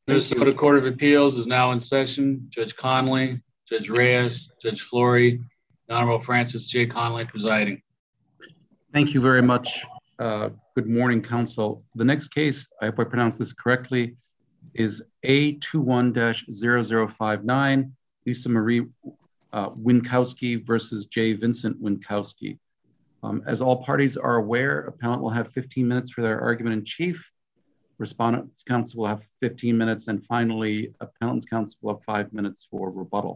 Minnesota Court of Appeals is now in session. Judge Conley, Judge Reyes, Judge Flory, the Honorable Francis J. Conley presiding. Thank you very much. Good morning, counsel. The next case, I hope I pronounced this correctly, is A21-0059, Lisa Marie Winkowski versus J. Vincent Winkowski. As all parties are aware, appellant will have 15 minutes for their argument in chief. Respondent's counsel will have 15 minutes, and finally, appellant's counsel will have 5 minutes for rebuttal.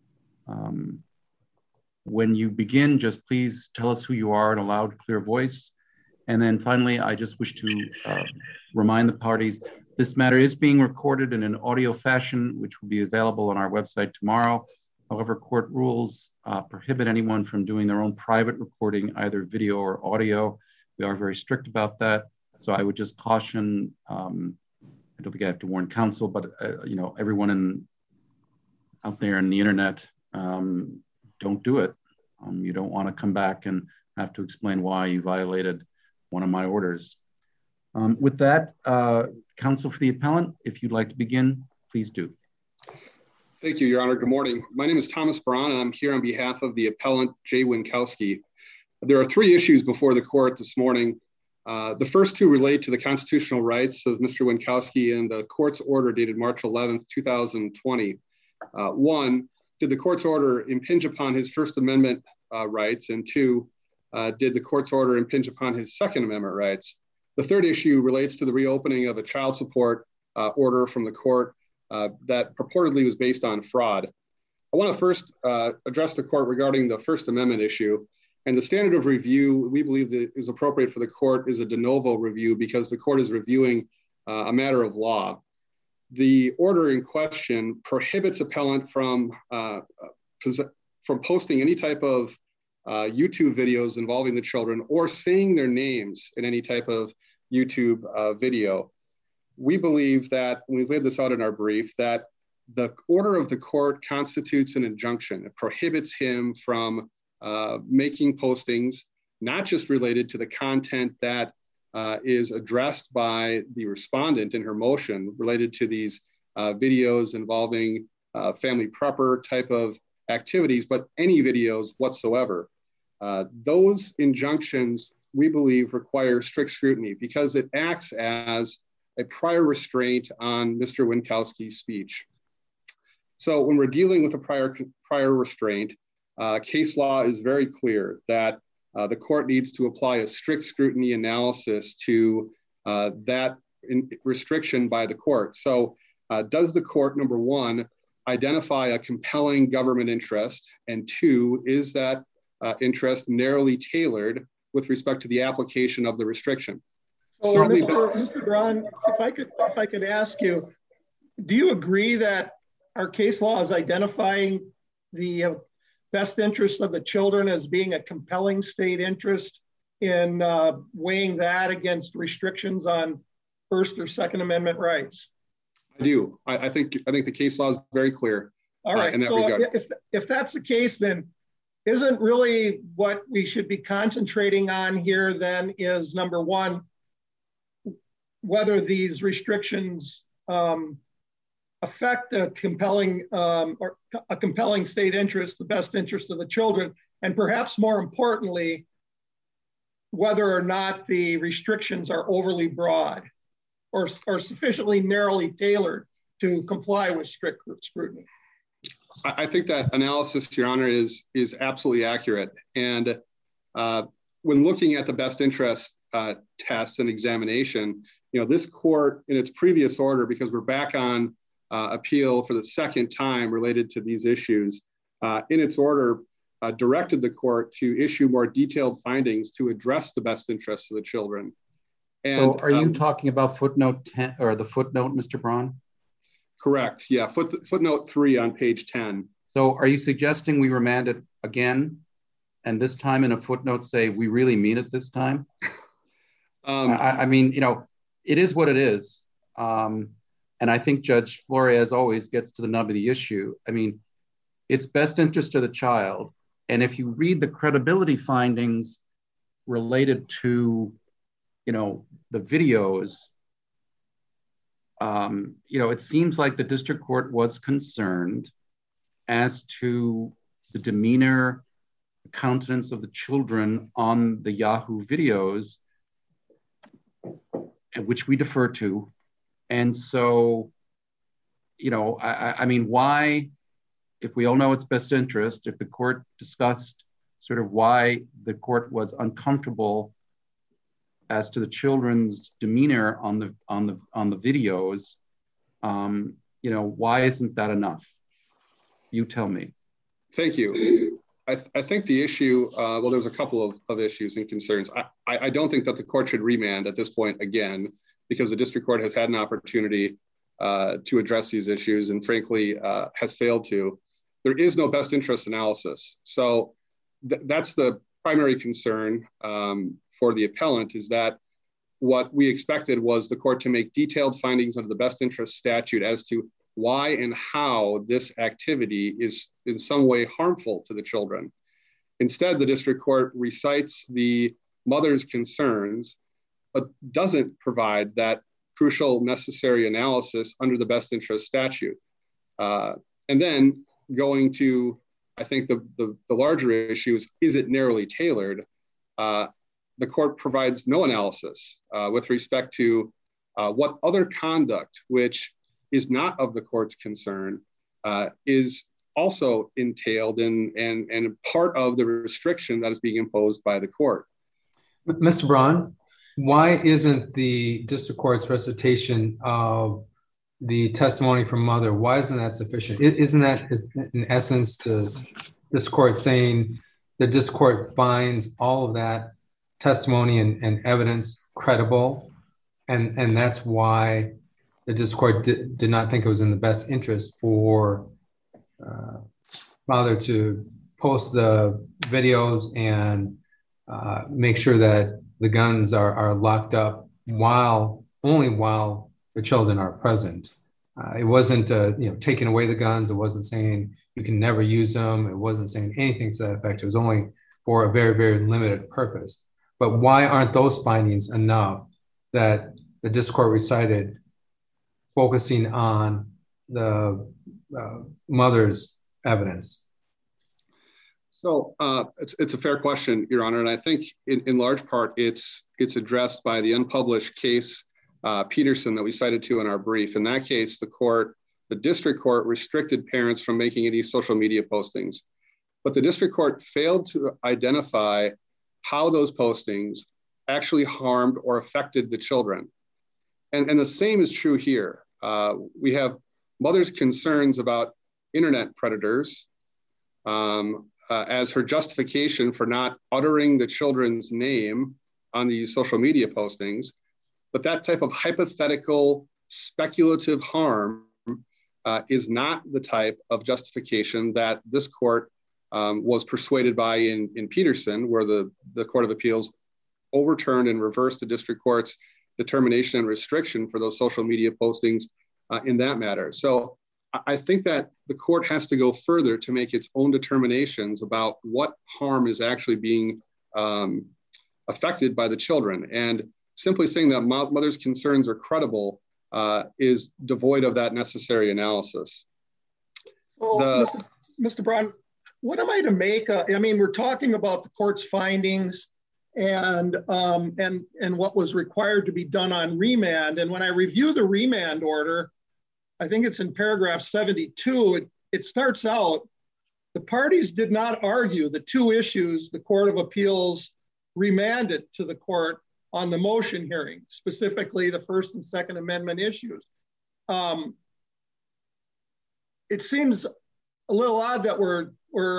When you begin, just please tell us who you are in a loud, clear voice. And then finally, I just wish to remind the parties, this matter is being recorded in an audio fashion, which will be available on our website tomorrow. However, court rules prohibit anyone from doing their own private recording, either video or audio. We are very strict about that. So I would just caution, I don't think I have to warn counsel, but everyone out there on the internet, don't do it. You don't want to come back and have to explain why you violated one of my orders. With that, counsel for the appellant, if you'd like to begin, please do. Thank you, Your Honor. Good morning. My name is Thomas Braun, and I'm here on behalf of the appellant, Jay Winkowski. There are three issues before the court this morning. The first two relate to the constitutional rights of Mr. Winkowski and the court's order dated March 11th, 2020. One, did the court's order impinge upon his First Amendment rights? And two, did the court's order impinge upon his Second Amendment rights? The third issue relates to the reopening of a child support order from the court that purportedly was based on fraud. I want to first address the court regarding the First Amendment issue. And the standard of review we believe that is appropriate for the court is a de novo review because the court is reviewing a matter of law. The order in question prohibits appellant from posting any type of YouTube videos involving the children or saying their names in any type of YouTube video. We believe that, and we've laid this out in our brief, that the order of the court constitutes an injunction. It prohibits him from making postings, not just related to the content that is addressed by the respondent in her motion related to these videos involving family prepper type of activities, but any videos whatsoever. Those injunctions, we believe, require strict scrutiny because it acts as a prior restraint on Mr. Winkowski's speech. So when we're dealing with a prior restraint, case law is very clear that the court needs to apply a strict scrutiny analysis to that restriction by the court. So does the court, number one, identify a compelling government interest? And two, is that interest narrowly tailored with respect to the application of the restriction? So Mr. Braun, if I could ask you, do you agree that our case law is identifying the best interest of the children as being a compelling state interest in weighing that against restrictions on First or Second Amendment rights? I do. I think the case law is very clear. All right. In that so regard. if that's the case, then isn't really what we should be concentrating on here then is, number one, whether these restrictions affect a compelling state interest, the best interest of the children, and perhaps more importantly, whether or not the restrictions are overly broad or sufficiently narrowly tailored to comply with strict scrutiny. I think that analysis, Your Honor, is absolutely accurate. And when looking at the best interest tests and examination, this court in its previous order, because we're back on appeal for the second time related to these issues, in its order directed the court to issue more detailed findings to address the best interests of the children. And, so are you talking about footnote 10 or the footnote, Mr. Braun? Correct. Yeah. Footnote 3 on page 10. So are you suggesting we remand it again and this time in a footnote say we really mean it this time? I mean, it is what it is. And I think Judge Flory, as always, gets to the nub of the issue. I mean, it's best interest of the child. And if you read the credibility findings related to, the videos, it seems like the district court was concerned as to the demeanor, the countenance of the children on the Yahoo videos, which we defer to. And so, I mean, why, if we all know it's best interest, if the court discussed sort of why the court was uncomfortable as to the children's demeanor on the videos, why isn't that enough? You tell me. Thank you. I think the issue, there's a couple of issues and concerns. I don't think that the court should remand at this point again, because the district court has had an opportunity to address these issues and frankly has failed to. There is no best interest analysis. So that's the primary concern for the appellant, is that what we expected was the court to make detailed findings under the best interest statute as to why and how this activity is in some way harmful to the children. Instead, the district court recites the mother's concerns, but doesn't provide that crucial necessary analysis under the best interest statute. And then going to, I think the larger issue is it narrowly tailored? The court provides no analysis with respect to what other conduct, which is not of the court's concern, is also entailed and part of the restriction that is being imposed by the court. Mr. Braun, why isn't the district court's recitation of the testimony from mother, why isn't that sufficient? Isn't that in essence this court saying the district court finds all of that testimony and evidence credible, and that's why the district court did not think it was in the best interest for father to post the videos and make sure that the guns are locked up only while the children are present. It wasn't taking away the guns. It wasn't saying you can never use them. It wasn't saying anything to that effect. It was only for a very, very limited purpose. But why aren't those findings enough that the district court recited, focusing on the mother's evidence? So it's a fair question, Your Honor, and I think in large part it's addressed by the unpublished case Peterson that we cited to in our brief. In that case, the district court restricted parents from making any social media postings, but the district court failed to identify how those postings actually harmed or affected the children. And the same is true here. We have mother's concerns about internet predators as her justification for not uttering the children's name on these social media postings. But that type of hypothetical speculative harm is not the type of justification that this court was persuaded by in Peterson, where the Court of Appeals overturned and reversed the district court's determination and restriction for those social media postings in that matter. So I think that the court has to go further to make its own determinations about what harm is actually being affected by the children. And simply saying that mother's concerns are credible is devoid of that necessary analysis. Well, Mr. Braun, what am I to make? We're talking about the court's findings and what was required to be done on remand. And when I review the remand order, I think it's in paragraph 72, it starts out, the parties did not argue the two issues the Court of Appeals remanded to the court on the motion hearing, specifically the First and Second Amendment issues. It seems a little odd that we're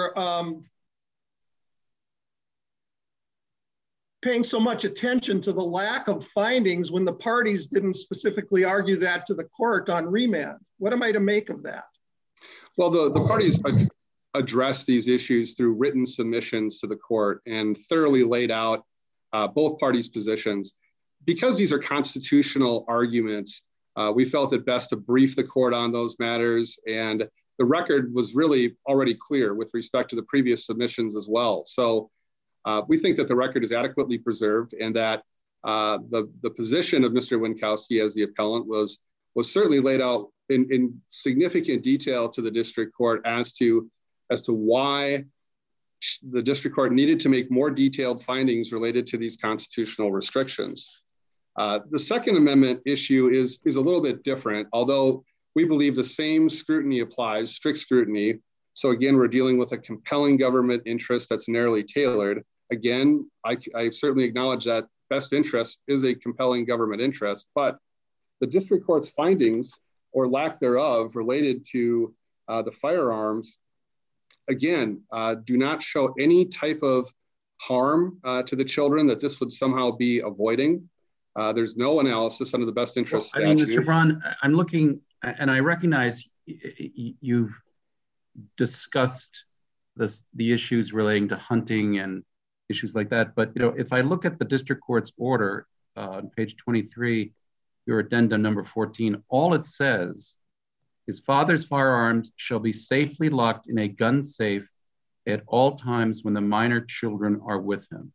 paying so much attention to the lack of findings when the parties didn't specifically argue that to the court on remand. What am I to make of that? Well, the parties addressed these issues through written submissions to the court and thoroughly laid out both parties' positions. Because these are constitutional arguments, we felt it best to brief the court on those matters, and the record was really already clear with respect to the previous submissions as well. So we think that the record is adequately preserved and that the position of Mr. Winkowski as the appellant was was certainly laid out in significant detail to the district court as to why the district court needed to make more detailed findings related to these constitutional restrictions. The Second Amendment issue is a little bit different, although we believe the same scrutiny applies, strict scrutiny. So again, we're dealing with a compelling government interest that's narrowly tailored. Again, I certainly acknowledge that best interest is a compelling government interest, but the district court's findings or lack thereof related to the firearms, again, do not show any type of harm to the children that this would somehow be avoiding. There's no analysis under the best interest statute. I mean, Mr. Braun, I'm looking, and I recognize you've discussed the issues relating to hunting and issues like that. But if I look at the district court's order on page 23, your addendum number 14, all it says is father's firearms shall be safely locked in a gun safe at all times when the minor children are with him.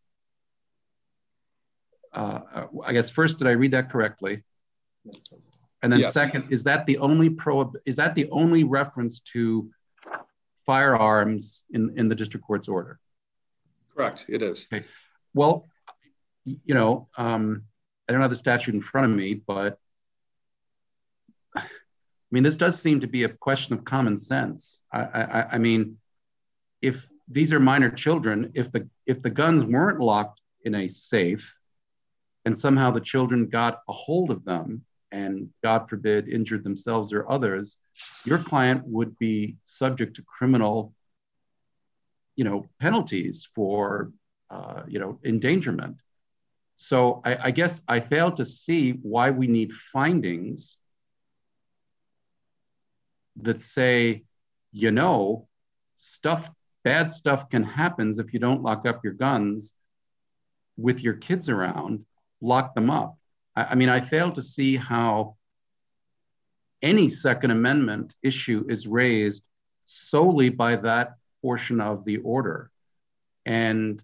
I guess first, did I read that correctly? And then yes. Second, is that the only reference to firearms in the district court's order? Correct, it is. Okay. Well, I don't have the statute in front of me, but I mean, this does seem to be a question of common sense. I mean, if these are minor children, if the guns weren't locked in a safe and somehow the children got a hold of them and, God forbid, injured themselves or others, your client would be subject to criminal, penalties for, endangerment. So I guess I fail to see why we need findings that say, bad stuff can happen if you don't lock up your guns with your kids around, lock them up. I mean, I fail to see how any Second Amendment issue is raised solely by that portion of the order. And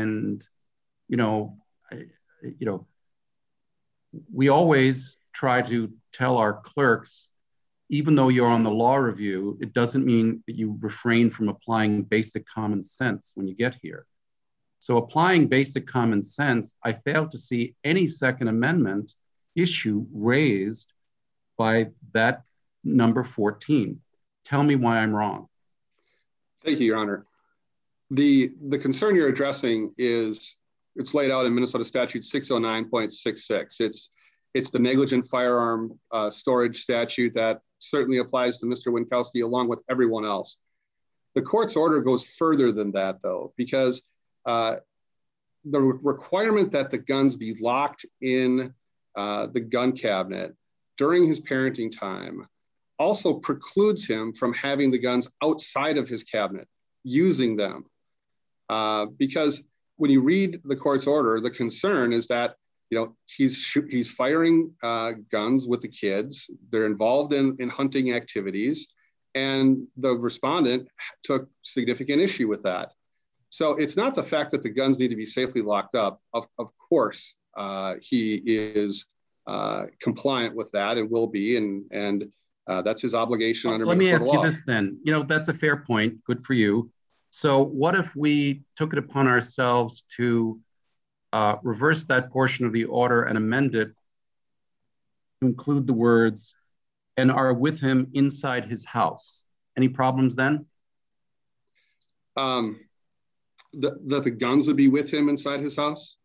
we always try to tell our clerks, even though you're on the law review, it doesn't mean that you refrain from applying basic common sense when you get here. So applying basic common sense, I fail to see any Second Amendment issue raised by that number 14. Tell me why I'm wrong. Thank you, Your Honor. The concern you're addressing it's laid out in Minnesota Statute 609.66. It's the negligent firearm storage statute that certainly applies to Mr. Winkowski along with everyone else. The court's order goes further than that, though, because the requirement that the guns be locked in the gun cabinet during his parenting time also precludes him from having the guns outside of his cabinet, using them. Because when you read the court's order, the concern is that he's firing guns with the kids. They're involved in hunting activities, and the respondent took significant issue with that. So it's not the fact that the guns need to be safely locked up. Of course, he is compliant with that and will be, and that's his obligation under Minnesota law. Let me ask you this then. That's a fair point. Good for you. So what if we took it upon ourselves to reverse that portion of the order and amend it to include the words, and are with him inside his house? Any problems then? That the guns would be with him inside his house?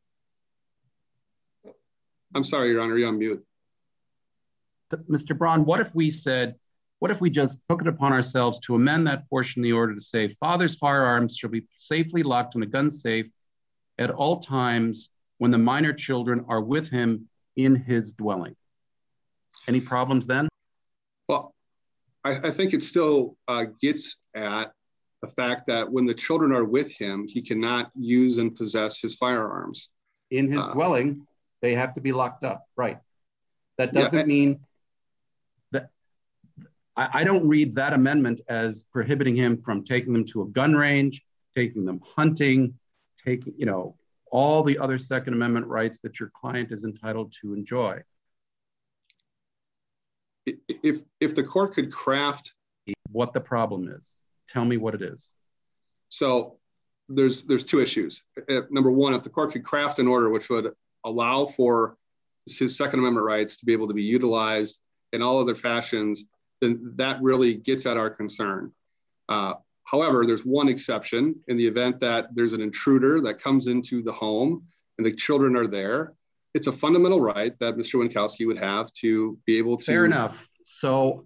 I'm sorry, Your Honor, you're on mute. Mr. Braun, what if we just took it upon ourselves to amend that portion of the order to say, father's firearms shall be safely locked in a gun safe at all times when the minor children are with him in his dwelling? Any problems then? Well, I think it still gets at the fact that when the children are with him, he cannot use and possess his firearms. In his dwelling, they have to be locked up, right? That doesn't mean that I don't read that amendment as prohibiting him from taking them to a gun range, taking them hunting, taking, all the other Second Amendment rights that your client is entitled to enjoy. if the court could craft what the problem is, tell me what it is. So there's two issues. Number one, if the court could craft an order which would allow for his Second Amendment rights to be able to be utilized in all other fashions, then that really gets at our concern. However, there's one exception in the event that there's an intruder that comes into the home and the children are there. It's a fundamental right that Mr. Winkowski would have to be able to. Fair enough. So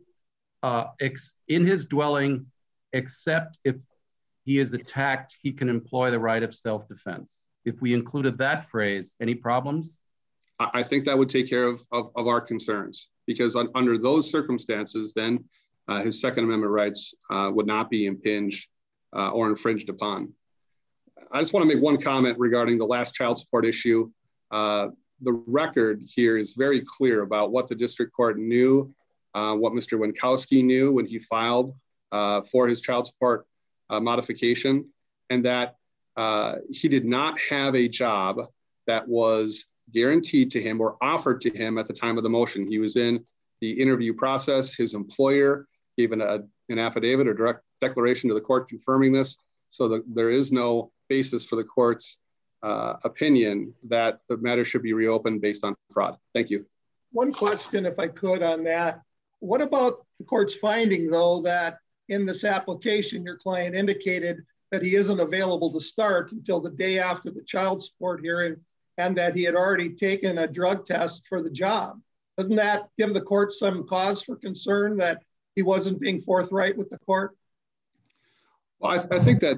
in his dwelling, except if he is attacked, he can employ the right of self-defense. If we included that phrase, any problems? I think that would take care of our concerns, because under those circumstances, then his Second Amendment rights would not be impinged or infringed upon. I just want to make one comment regarding the last child support issue. The record here is very clear about what the district court knew, what Mr. Winkowski knew when he filed for his child support modification, and that he did not have a job that was guaranteed to him or offered to him at the time of the motion. He was in the interview process. His employer gave an affidavit or direct declaration to the court confirming this, so that there is no basis for the court's opinion that the matter should be reopened based on fraud. Thank you. One question, if I could, on that. What about the court's finding, though, that in this application, your client indicated that he isn't available to start until the day after the child support hearing, and that he had already taken a drug test for the job? Doesn't that give the court some cause for concern that he wasn't being forthright with the court? Well, I think that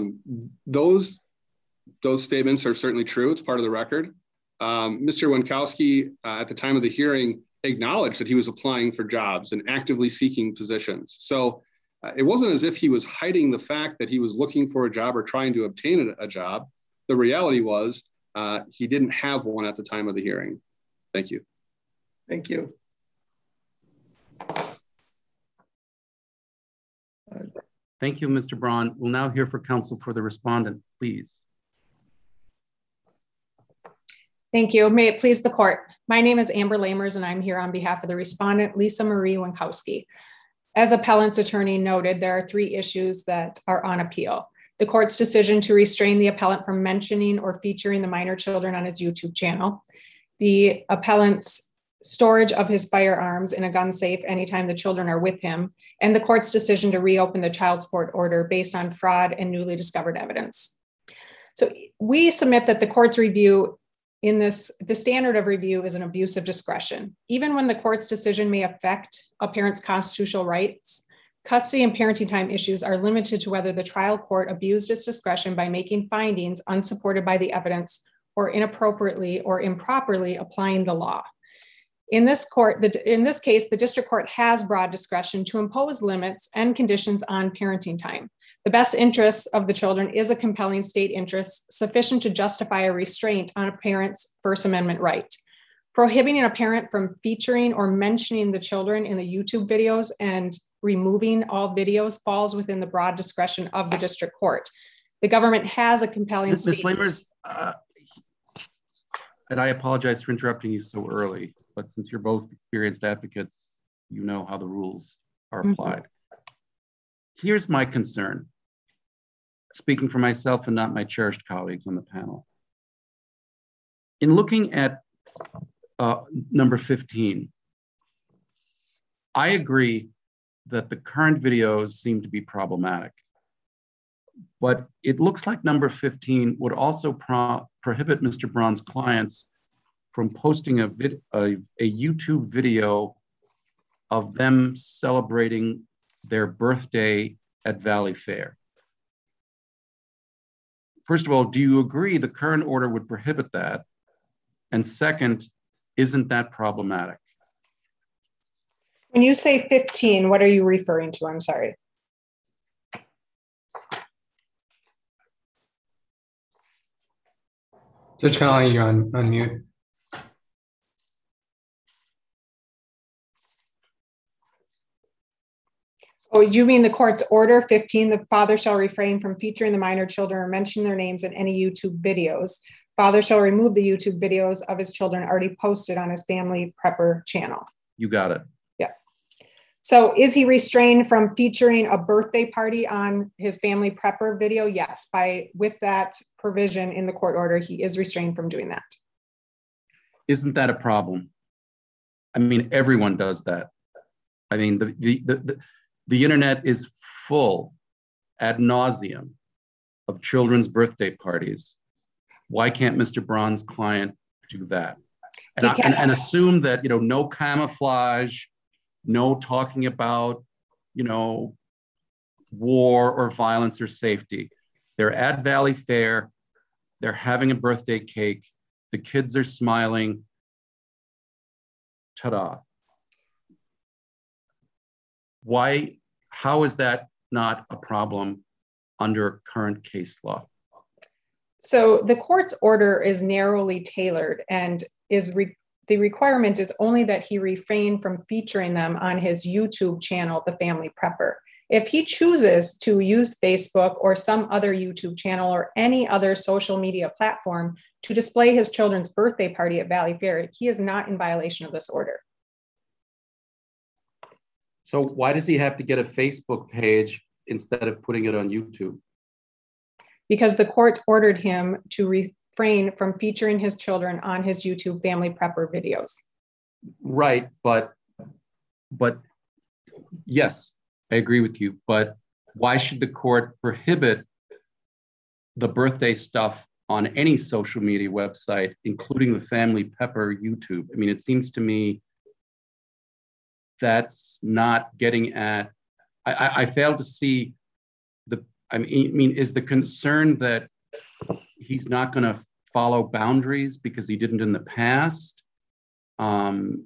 those statements are certainly true. It's part of the record. Mr. Winkowski, at the time of the hearing, acknowledged that he was applying for jobs and actively seeking positions. So it wasn't as if he was hiding the fact that he was looking for a job or trying to obtain a job. The reality was he didn't have one at the time of the hearing. Thank you. Thank you. Thank you, Mr. Braun. We'll now hear from counsel for the respondent, please. Thank you. May it please the court. My name is Amber Lamers, and I'm here on behalf of the respondent, Lisa Marie Winkowski. As appellant's attorney noted, there are 3 issues that are on appeal. The court's decision to restrain the appellant from mentioning or featuring the minor children on his YouTube channel, the appellant's storage of his firearms in a gun safe anytime the children are with him, and the court's decision to reopen the child support order based on fraud and newly discovered evidence. So we submit that the court's review in this, the standard of review is an abuse of discretion. Even when the court's decision may affect a parent's constitutional rights, custody and parenting time issues are limited to whether the trial court abused its discretion by making findings unsupported by the evidence or inappropriately or improperly applying the law. In this case, the district court has broad discretion to impose limits and conditions on parenting time. The best interest of the children is a compelling state interest sufficient to justify a restraint on a parent's First Amendment right. Prohibiting a parent from featuring or mentioning the children in the YouTube videos and removing all videos falls within the broad discretion of the district court. The government has a compelling Ms. Lamers, and I apologize for interrupting you so early, but since you're both experienced advocates, you know how the rules are applied. Here's my concern, speaking for myself and not my cherished colleagues on the panel. In looking at number 15, I agree that the current videos seem to be problematic, but it looks like number 15 would also prohibit Mr. Braun's clients from posting a YouTube video of them celebrating their birthday at Valley Fair. First of all, do you agree the current order would prohibit that? And second, isn't that problematic? When you say 15, what are you referring to? I'm sorry. Judge Connolly, you're on mute. Oh, you mean the court's order 15, the father shall refrain from featuring the minor children or mention their names in any YouTube videos. Father shall remove the YouTube videos of his children already posted on his family prepper channel. You got it. Yeah. So is he restrained from featuring a birthday party on his family prepper video? Yes, with that provision in the court order, he is restrained from doing that. Isn't that a problem? I mean, everyone does that. I mean, the internet is full ad nauseum of children's birthday parties. Why can't Mr. Braun's client do that? And assume that, no camouflage, no talking about, war or violence or safety. They're at Valley Fair. They're having a birthday cake. The kids are smiling. Ta-da. How is that not a problem under current case law? So the court's order is narrowly tailored and the requirement is only that he refrain from featuring them on his YouTube channel, The Family Prepper. If he chooses to use Facebook or some other YouTube channel or any other social media platform to display his children's birthday party at Valley Fair, he is not in violation of this order. So why does he have to get a Facebook page instead of putting it on YouTube? Because the court ordered him to refrain from featuring his children on his YouTube Family Prepper videos. Right, but yes, I agree with you, but why should the court prohibit the birthday stuff on any social media website, including the Family Prepper YouTube? I mean, it seems to me that's not getting at, I fail to see is the concern that he's not going to follow boundaries because he didn't in the past? I'm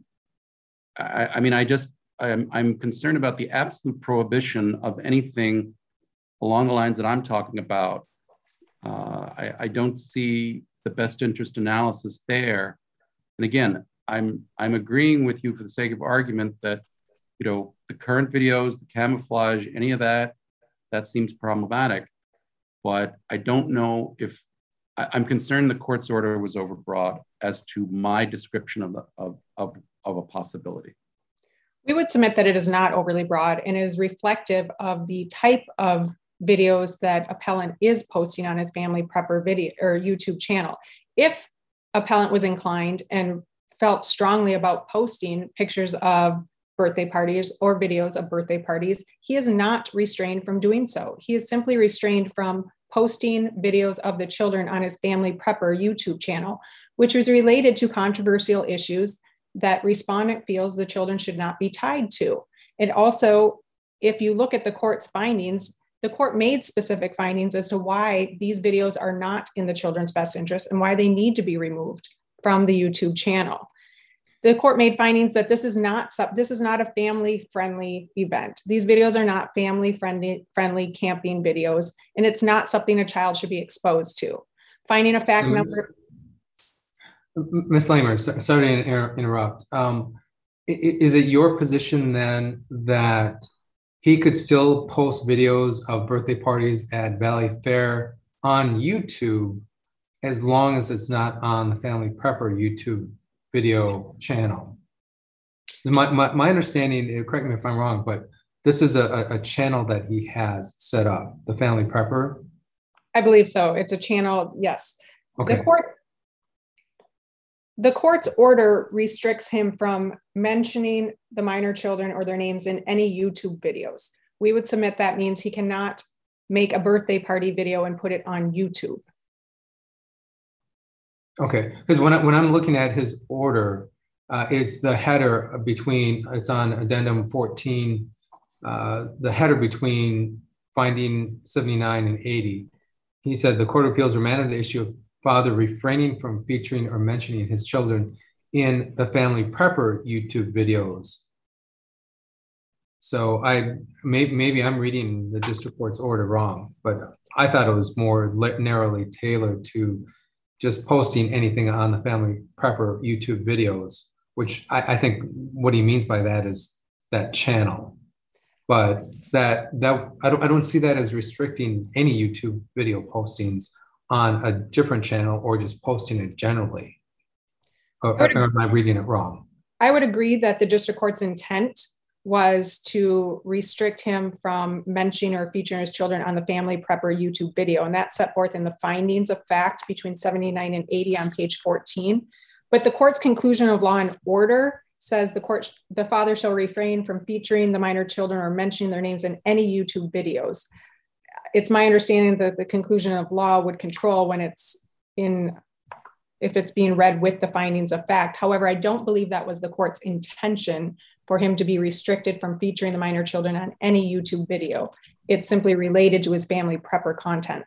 concerned about the absolute prohibition of anything along the lines that I'm talking about. I don't see the best interest analysis there. And again, I'm agreeing with you for the sake of argument that, the current videos, the camouflage, any of that seems problematic. But I don't know if I'm concerned the court's order was overbroad as to my description of a possibility. We would submit that it is not overly broad and is reflective of the type of videos that appellant is posting on his Family Prepper video or YouTube channel. If appellant was inclined and felt strongly about posting pictures of birthday parties or videos of birthday parties, he is not restrained from doing so. He is simply restrained from posting videos of the children on his Family Prepper YouTube channel, which is related to controversial issues that respondent feels the children should not be tied to. And also, if you look at the court's findings, the court made specific findings as to why these videos are not in the children's best interest and why they need to be removed from the YouTube channel. The court made findings that this is not a family-friendly event. These videos are not family-friendly camping videos, and it's not something a child should be exposed to. Finding a fact number. Ms. Lamer, sorry to interrupt. Is it your position then that he could still post videos of birthday parties at Valley Fair on YouTube as long as it's not on the Family Prepper YouTube video channel? My understanding, correct me if I'm wrong, but this is a channel that he has set up, the Family Prepper? I believe so. It's a channel, yes. Okay. The court's order restricts him from mentioning the minor children or their names in any YouTube videos. We would submit that means he cannot make a birthday party video and put it on YouTube. Okay, because when I'm looking at his order, it's the header it's on addendum 14, the header between finding 79 and 80. He said the Court of Appeals remanded the issue of father refraining from featuring or mentioning his children in the Family Prepper YouTube videos. So maybe I'm reading the district court's order wrong, but I thought it was more narrowly tailored to just posting anything on the Family Prepper YouTube videos, which I think what he means by that is that channel. But that I don't see that as restricting any YouTube video postings on a different channel or just posting it generally. Or am I reading it wrong? I would agree that the district court's intent was to restrict him from mentioning or featuring his children on the Family Prepper YouTube video. And that's set forth in the findings of fact between 79 and 80 on page 14. But the court's conclusion of law and order says the father shall refrain from featuring the minor children or mentioning their names in any YouTube videos. It's my understanding that the conclusion of law would control when if it's being read with the findings of fact. However, I don't believe that was the court's intention for him to be restricted from featuring the minor children on any YouTube video. It's simply related to his Family Prepper content.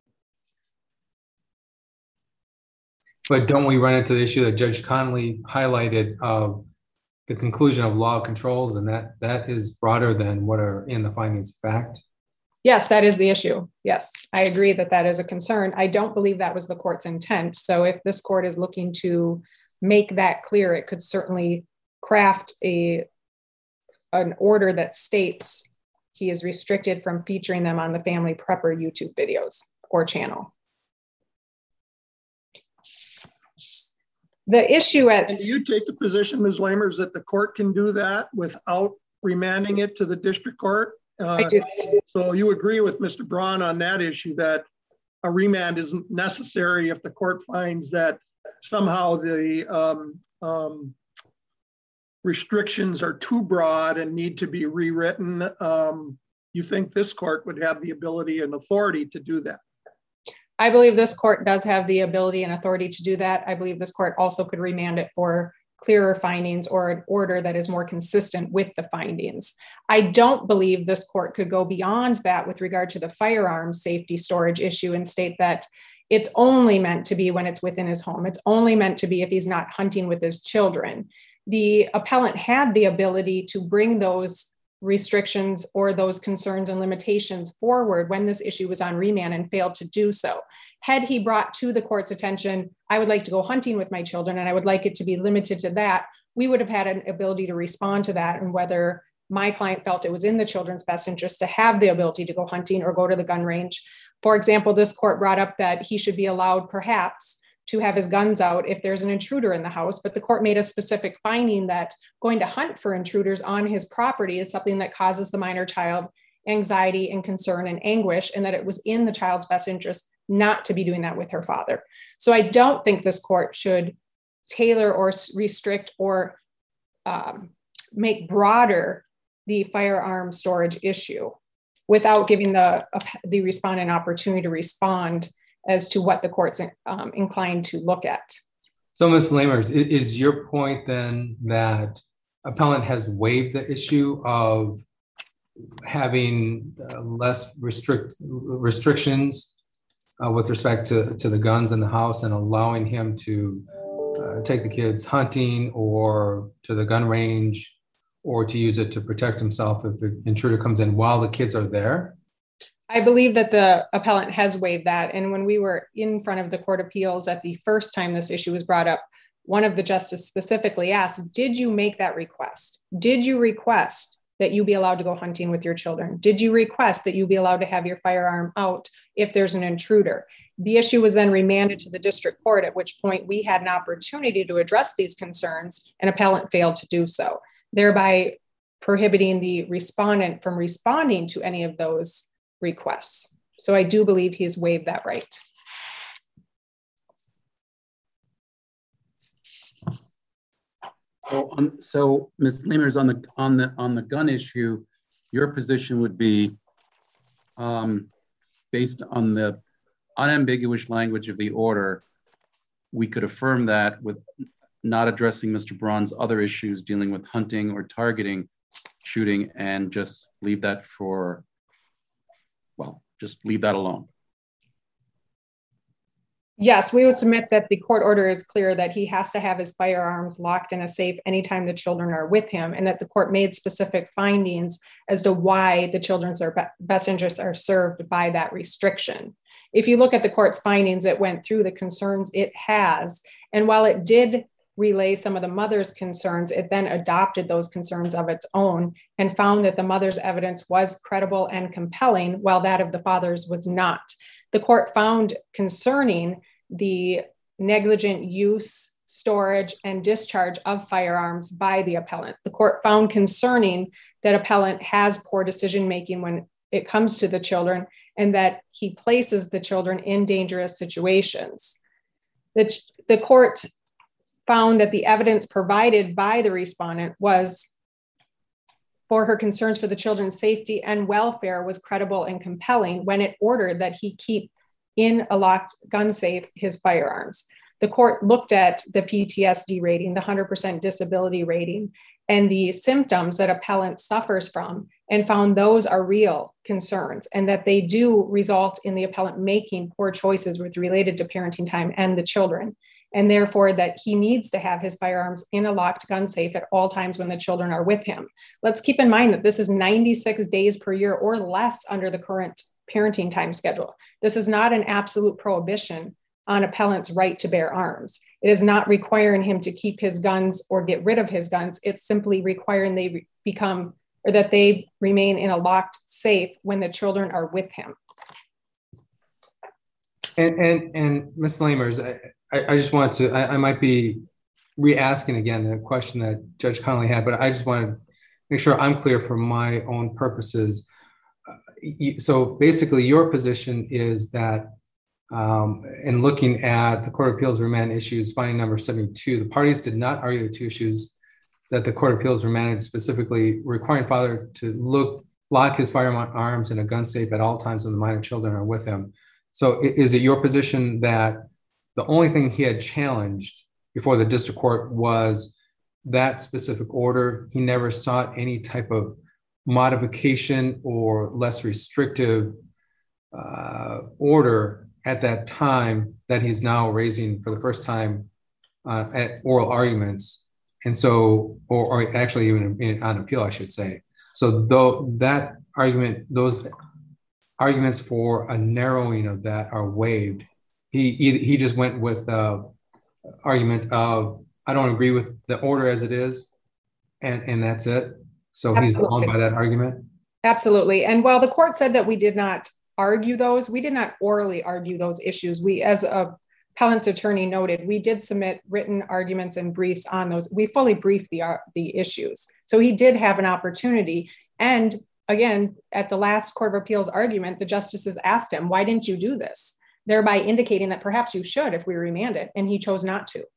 But don't we run into the issue that Judge Conley highlighted of the conclusion of law controls, and that is broader than what are in the findings of fact? Yes, that is the issue. Yes, I agree that that is a concern. I don't believe that was the court's intent. So if this court is looking to make that clear, it could certainly craft an order that states he is restricted from featuring them on the Family Prepper YouTube videos or channel. The issue And do you take the position, Ms. Lamers, that the court can do that without remanding it to the district court? I do. So you agree with Mr. Braun on that issue, that a remand isn't necessary if the court finds that somehow the restrictions are too broad and need to be rewritten? You think this court would have the ability and authority to do that? I believe this court does have the ability and authority to do that. I believe this court also could remand it for clearer findings or an order that is more consistent with the findings. I don't believe this court could go beyond that with regard to the firearms safety storage issue and state that it's only meant to be when it's within his home. It's only meant to be if he's not hunting with his children. The appellant had the ability to bring those restrictions or those concerns and limitations forward when this issue was on remand and failed to do so. Had he brought to the court's attention, I would like to go hunting with my children and I would like it to be limited to that, we would have had an ability to respond to that, and whether my client felt it was in the children's best interest to have the ability to go hunting or go to the gun range. For example, this court brought up that he should be allowed perhaps to have his guns out if there's an intruder in the house, but the court made a specific finding that going to hunt for intruders on his property is something that causes the minor child anxiety and concern and anguish, and that it was in the child's best interest not to be doing that with her father. So I don't think this court should tailor or restrict or make broader the firearm storage issue without giving the respondent an opportunity to respond as to what the court's inclined to look at. So, Ms. Lamers, is your point then that appellant has waived the issue of having less restrictions with respect to the guns in the house and allowing him to take the kids hunting or to the gun range or to use it to protect himself if the intruder comes in while the kids are there? I believe that the appellant has waived that. And when we were in front of the Court of Appeals at the first time this issue was brought up, one of the justices specifically asked, did you make that request? Did you request that you be allowed to go hunting with your children? Did you request that you be allowed to have your firearm out if there's an intruder? The issue was then remanded to the district court, at which point we had an opportunity to address these concerns, and appellant failed to do so, thereby prohibiting the respondent from responding to any of those requests. So I do believe he has waived that right. So Ms. Lamers, on the gun issue, your position would be based on the unambiguous language of the order, we could affirm that with not addressing Mr. Braun's other issues dealing with hunting or targeting shooting, and just leave that for, well, just leave that alone. Yes, we would submit that the court order is clear that he has to have his firearms locked in a safe anytime the children are with him, and that the court made specific findings as to why the children's best interests are served by that restriction. If you look at the court's findings, it went through the concerns it has, and while it did relay some of the mother's concerns, it then adopted those concerns of its own and found that the mother's evidence was credible and compelling, while that of the father's was not. The court found concerning the negligent use storage, and discharge of firearms by the appellant. The court found concerning that appellant has poor decision-making when it comes to the children and that he places the children in dangerous situations. The court found that the evidence provided by the respondent was for her concerns for the children's safety and welfare was credible and compelling when it ordered that he keep in a locked gun safe his firearms. The court looked at the PTSD rating, the 100% disability rating, and the symptoms that appellant suffers from, and found those are real concerns and that they do result in the appellant making poor choices with related to parenting time and the children, and therefore that he needs to have his firearms in a locked gun safe at all times when the children are with him. Let's keep in mind that this is 96 days per year or less under the current parenting time schedule. This is not an absolute prohibition on appellant's right to bear arms. It is not requiring him to keep his guns or get rid of his guns. It's simply requiring they become, or that they remain in a locked safe when the children are with him. And Ms. Lamers, I just wanted to, I might be re-asking again the question that Judge Connolly had, but I just want to make sure I'm clear for my own purposes. So basically your position is that in looking at the Court of Appeals remand issues, finding number 72, the parties did not argue the two issues that the Court of Appeals remanded, specifically requiring father to lock his firearms in a gun safe at all times when the minor children are with him. So is it your position that the only thing he had challenged before the district court was that specific order? He never sought any type of modification or less restrictive order at that time that he's now raising for the first time at oral arguments. And so, or actually even on appeal, I should say. So though that argument, those arguments for a narrowing of that are waived, he just went with argument of, I don't agree with the order as it is, and that's it. So Absolutely. He's bound by that argument? Absolutely. And while the court said that we did not argue those, we did not orally argue those issues. We, as a appellant's attorney noted, we did submit written arguments and briefs on those. We fully briefed the issues. So he did have an opportunity. And again, at the last Court of Appeals argument, the justices asked him, why didn't you do this? Thereby indicating that perhaps you should if we remand it, and he chose not to.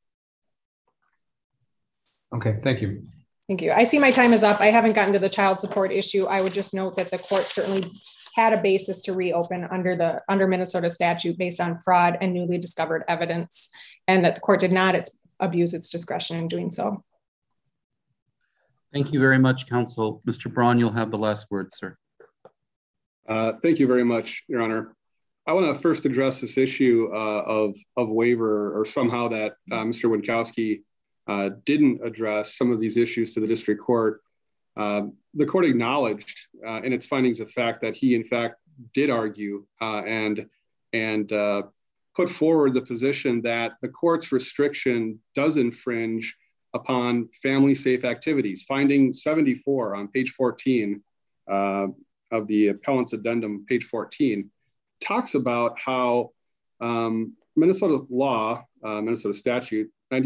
Okay, thank you. Thank you. I see my time is up. I haven't gotten to the child support issue. I would just note that the court certainly had a basis to reopen under Minnesota statute based on fraud and newly discovered evidence, and that the court did not abuse its discretion in doing so. Thank you very much, counsel. Mr. Braun, you'll have the last word, sir. Thank you very much, Your Honor. I want to first address this issue of waiver, or somehow that Mr. Winkowski didn't address some of these issues to the district court. The court acknowledged in its findings of fact that he in fact did argue and put forward the position that the court's restriction does infringe upon family safe activities. Finding 74 on page 14 of the appellant's addendum, page 14, talks about how Minnesota law, Minnesota statute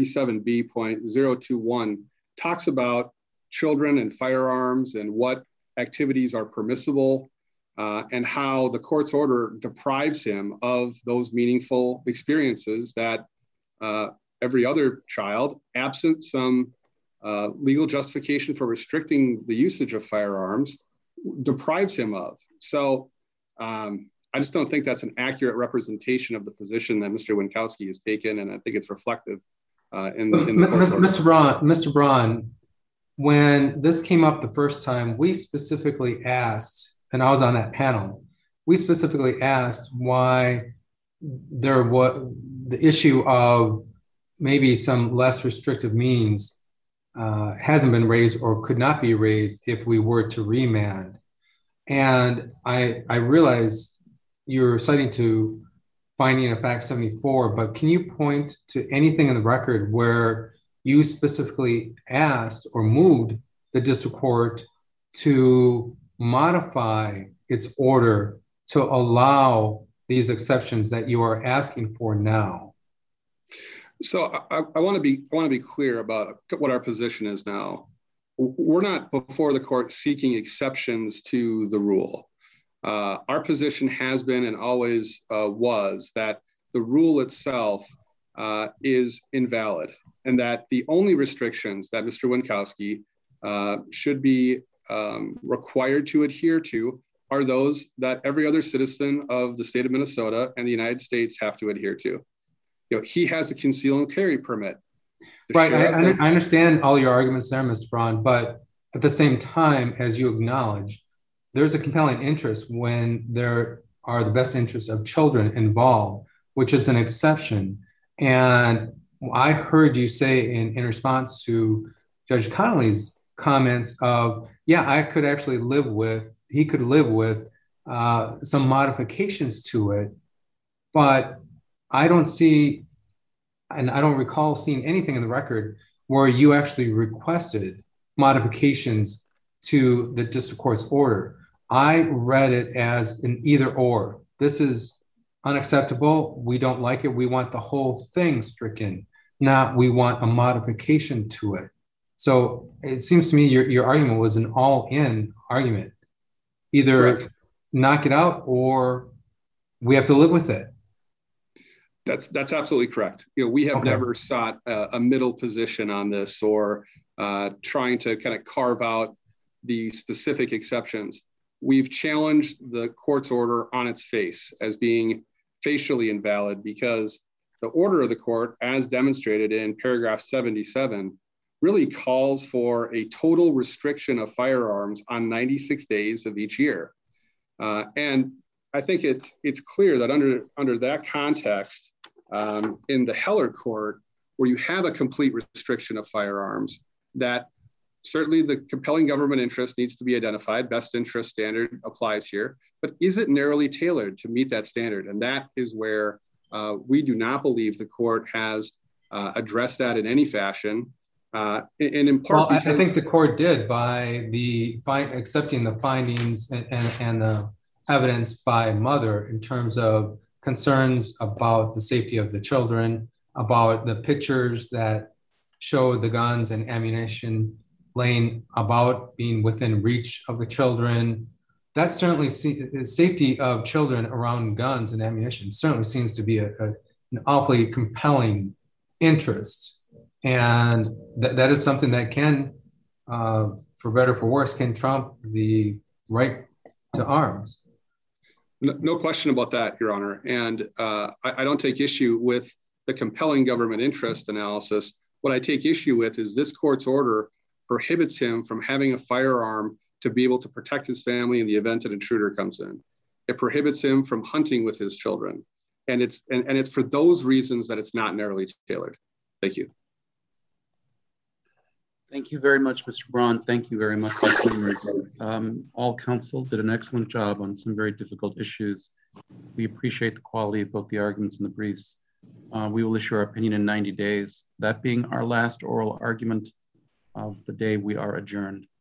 97B.021 talks about children and firearms and what activities are permissible and how the court's order deprives him of those meaningful experiences that every other child, absent some legal justification for restricting the usage of firearms, deprives him of. So I just don't think that's an accurate representation of the position that Mr. Winkowski has taken, and I think it's reflective in the Mr. Braun, when this came up the first time, we specifically asked, and I was on that panel, we specifically asked why there was the issue of maybe some less restrictive means hasn't been raised or could not be raised if we were to remand. And I realize you're citing to finding of fact 74, but can you point to anything in the record where you specifically asked or moved the district court to modify its order to allow these exceptions that you are asking for now? So I want to be clear about what our position is now. We're not before the court seeking exceptions to the rule. Our position has been and always was that the rule itself is invalid, and that the only restrictions that Mr. Winkowski should be required to adhere to are those that every other citizen of the state of Minnesota and the United States have to adhere to. He has a conceal and carry permit. Right, I understand all your arguments there, Mr. Braun, but at the same time, as you acknowledge, there's a compelling interest when there are the best interests of children involved, which is an exception. And I heard you say in response to Judge Connolly's comments of, yeah, he could live with some modifications to it, but I don't see, and I don't recall seeing anything in the record where you actually requested modifications to the district court's order. I read it as an either or. This is unacceptable. We don't like it. We want the whole thing stricken, not we want a modification to it. So it seems to me your argument was an all-in argument. Either Correct. Knock it out or we have to live with it. That's absolutely correct. We have never sought a middle position on this or trying to kind of carve out the specific exceptions. We've challenged the court's order on its face as being facially invalid because the order of the court, as demonstrated in paragraph 77, really calls for a total restriction of firearms on 96 days of each year. And I think it's clear that under that context, in the Heller court, where you have a complete restriction of firearms, that certainly the compelling government interest needs to be identified. Best interest standard applies here, but is it narrowly tailored to meet that standard? And that is where we do not believe the court has addressed that in any fashion. And in part, well, I think the court did by accepting the findings and the evidence by mother in terms of concerns about the safety of the children, about the pictures that show the guns and ammunition laying about being within reach of the children. That certainly safety of children around guns and ammunition certainly seems to be an awfully compelling interest. And that is something that can, for better or for worse, can trump the right to arms. No question about that, Your Honor. And I don't take issue with the compelling government interest analysis. What I take issue with is this court's order prohibits him from having a firearm to be able to protect his family in the event an intruder comes in. It prohibits him from hunting with his children. And it's for those reasons that it's not narrowly tailored. Thank you. Thank you very much, Mr. Braun. Thank you very much, all counsel did an excellent job on some very difficult issues. We appreciate the quality of both the arguments and the briefs. We will issue our opinion in 90 days. That being our last oral argument of the day, we are adjourned.